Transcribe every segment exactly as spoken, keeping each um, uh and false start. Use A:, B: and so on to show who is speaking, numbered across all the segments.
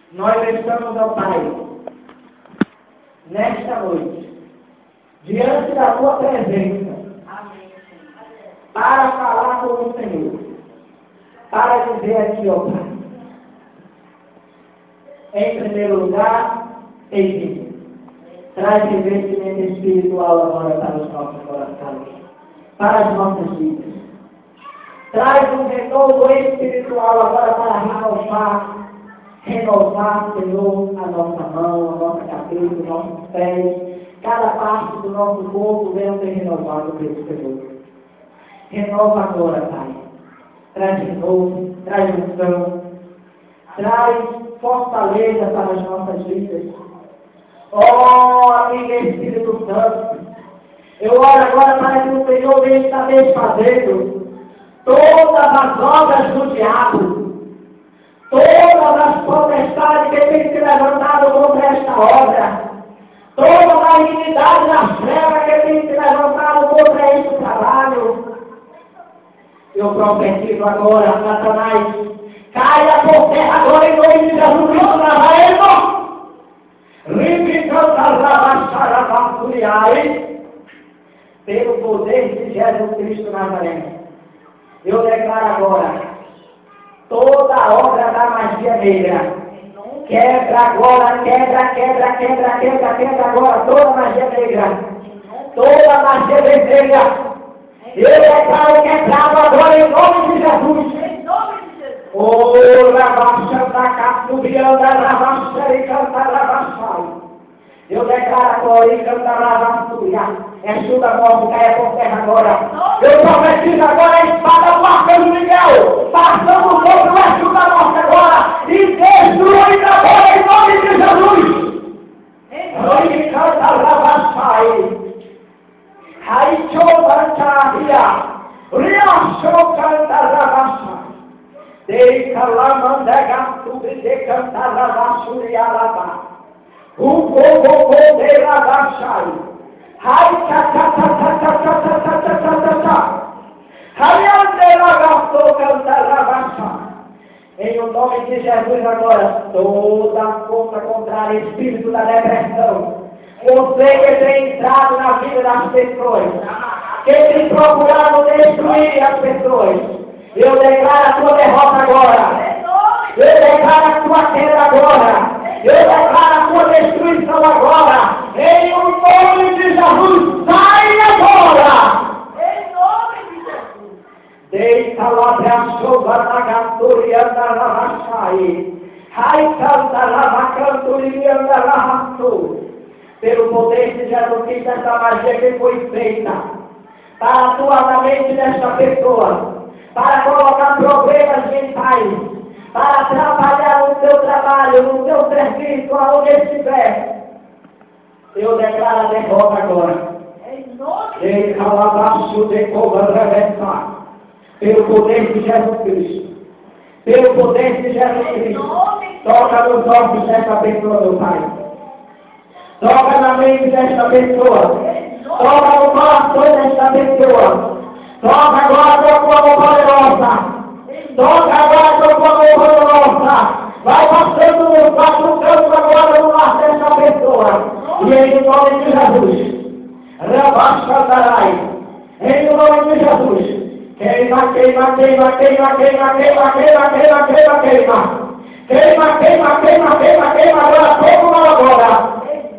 A: Nós estamos, ó Pai, nesta noite, diante da Tua presença, para falar com o Senhor, para dizer aqui, ó Pai, em primeiro lugar, Ei, traz investimento espiritual agora para os nossos corações, para as nossas vidas. Traz um renovo espiritual agora para renovar, renovar, Senhor, a nossa mão, a nossa cabeça, os nossos pés, cada parte do nosso corpo venha ser renovado pelo Senhor. Renova agora, Pai. Traz renovo, traz unção, traz fortaleza para as nossas vidas. Oh, amigo Espírito Santo, eu oro agora para que o Senhor venha estar desfazendo todas as obras do diabo, todas as potestades que têm se levantado contra esta obra, toda a iniquidade das trevas que tem se levantado contra este trabalho. Eu profetizo agora, Satanás, caia por terra agora em nome de Jesus Cristo Nazareno. Pelo poder de Jesus Cristo Nazareno, eu declaro agora toda a obra da magia negra. Quebra agora, quebra, quebra, quebra, quebra, quebra agora toda a magia negra. Toda a magia negra. Eu declaro quebrado agora em nome de Jesus. Oh, Rabaixa da Capubianda, Rabaixa e canta Rabaixa. Eu declaro agora e canta Rabaixa. É chuva morte, caia por terra agora. Eu profetizo agora a espada do arcanjo Miguel. Passando sobre a chuva morte agora. E destruindo agora em nome de Jesus. E canta Rabaixa. Aí chova Charia. Riachou canta Rabaixa. Deixa lá mandar sobre de cantar a vassoura lava. O povo poder abaixar. Ai, ta ta ta ta ta ta ta ta ta ta ta ta. Ai, ande lá gastou cantar a baixar. Em o nome de Jesus agora, toda força contrária, espírito da depressão. Você que tem entrado na vida das pessoas, que tem procurado destruir as pessoas. Eu declaro a tua derrota agora. Eu declaro a tua queda agora. Eu declaro a tua destruição agora. Em o nome de Jesus, sai agora. Em nome de Jesus. Deixa lá a chuva na gastoria da Ravachai. Ai, canta Ravacantoria da Ravachai. Pelo poder de Jesus Cristo, essa magia que foi feita para atuar na mente desta pessoa, para colocar problemas mentais, para atrapalhar o seu trabalho, no seu serviço, aonde estiver. Eu declaro a derrota agora. Em calabaço de cobra pelo poder de Jesus Cristo. Pelo poder de Jesus Cristo. Toca nos olhos desta pessoa, meu Pai. Toca na mente desta pessoa. Toca no coração desta pessoa. Toca agora com a tua mão poderosa. Toca agora com a tua mão poderosa. Vai passando nos quatro cantos agora no lar dessa pessoa. E em nome de Jesus. Rabaixa darai. Em nome de Jesus. Queima, queima, queima, queima, queima, queima, queima, queima, queima, queima. Queima, queima, queima, queima, queima, agora, fogo agora.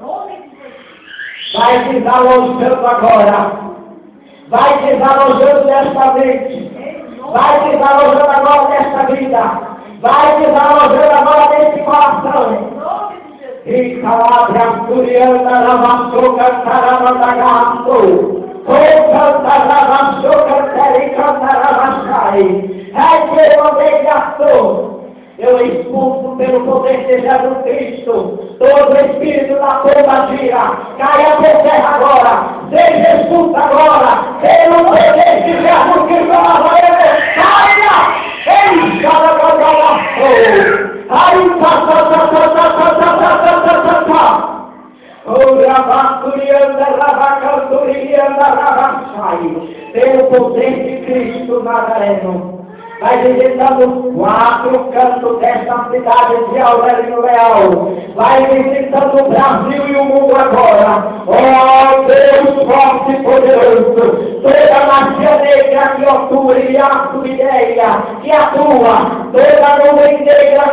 A: Vai desalojando agora. Vai desalojando desta mente. Vai desalojando agora desta vida. Vai desalojando agora deste coração. E calabra, suriana, lavaçou, cantarama, gasto. Ou cantarama, cantare, cantarama, sai. É que eu não gastou. Eu expulso pelo poder de Jesus Cristo todo espírito da pomba gira. Caia por terra agora. Seja expulso agora. Pelo poder de Jesus Cristo Nazareno. Caia! Ei, cada coisa. Ai, ta ta ta ta ta ta ta ta ta ta ta. O rabacurianda, rabacanturianda, rabachai. Pelo poder de Cristo Nazareno. vai visitando quatro cantos desta cidade de Alvarinho Leal, vai visitando o Brasil e o mundo agora. Ó Deus forte e poderoso, toda magia negra que atua e a sua ideia, que atua, toda nuvem negra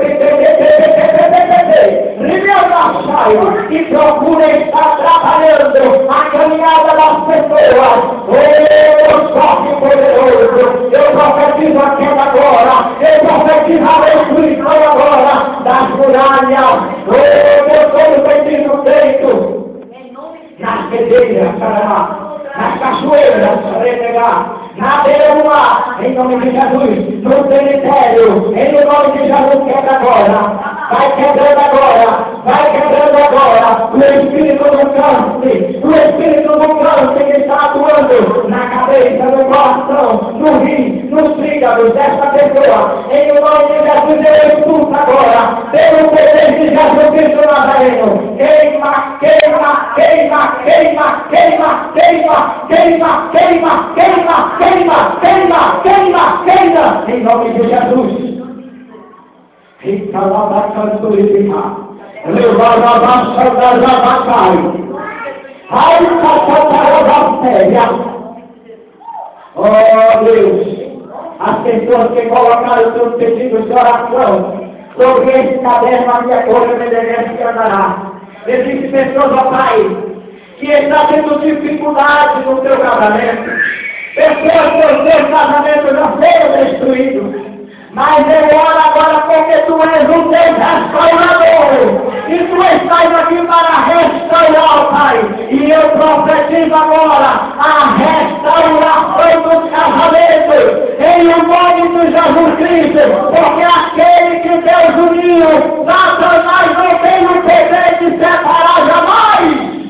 A: que que procura estar trabalhando a caminhada das pessoas. Oh Deus forte e poderoso, eu profetizo a queda agora, eu profetizo a destruição agora das muralhas. Oh Deus todo feitiço feito nas pedreiras, nas cachoeiras, na beira do mar, em nome de Jesus, no cemitério, em nome de Jesus, quebra agora, vai quebrando agora, vai quebrando agora, o espírito do câncer, o espírito do câncer que está atuando na cabeça, no coração, no rim, nos fígados desta pessoa, em nome de Jesus, eu expulso agora, pelo poder de Jesus Cristo Nazareno, queima, queima, queima, queima, queima, queima, queima, queima, queima, queima, queima, queima, queima, em nome de Jesus. Fica lá bacana e fica. Levava a baixa da Rabacai. Ai, caçada da séria. Oh Deus, as pessoas que colocaram seus pedidos de oração sobre esse caderno, a minha cor obedece que andará. Existem pessoas, ó Pai, que estão tendo dificuldade no seu casamento. Pessoas que os seus casamentos já foram destruídos. Mas eu oro agora porque tu és um Deus restaurador. E tu estás aqui para restaurar, Pai. E eu profetizo agora a restauração dos casamentos. Em nome de Jesus Cristo. Porque aquele que Deus uniu, Satanás não tem o poder de separar jamais.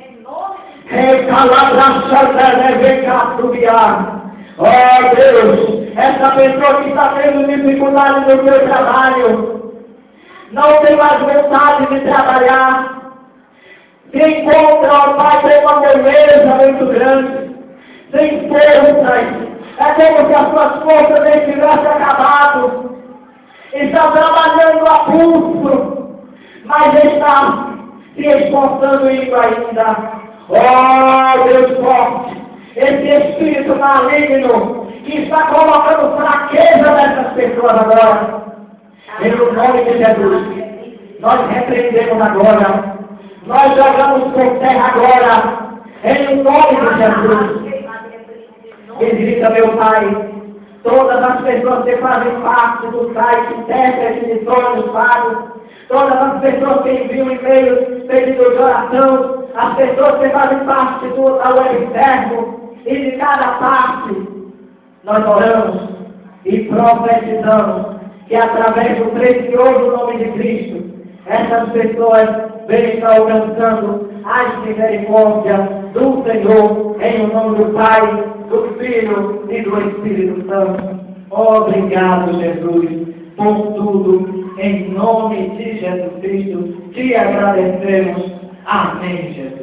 A: Oh Deus, essa pessoa que está tendo dificuldade no seu trabalho, não tem mais vontade de trabalhar, se encontra, ó Pai, tem uma beleza muito grande, sem forças, é como se as suas forças nem tivessem acabado, está trabalhando a pulso, mas está se esforçando indo ainda. Oh Deus forte, esse espírito maligno que está colocando fraqueza nessas pessoas agora, pelo nome de Jesus, nós repreendemos agora, nós jogamos por terra agora, em nome de Jesus. Visita, meu Pai, todas as pessoas que fazem parte do site Intérprete de Sonhos Pagos, todas as pessoas que enviam e-mails pedindo de oração, as pessoas que fazem parte do, da web externo, e de cada parte, nós oramos e profetizamos que através do precioso nome de Cristo, essas pessoas venham alcançando as misericórdias do Senhor, em nome do Pai, do Filho e do Espírito Santo. Obrigado, Jesus, por tudo, em nome de Jesus Cristo, te agradecemos. Amém, Jesus.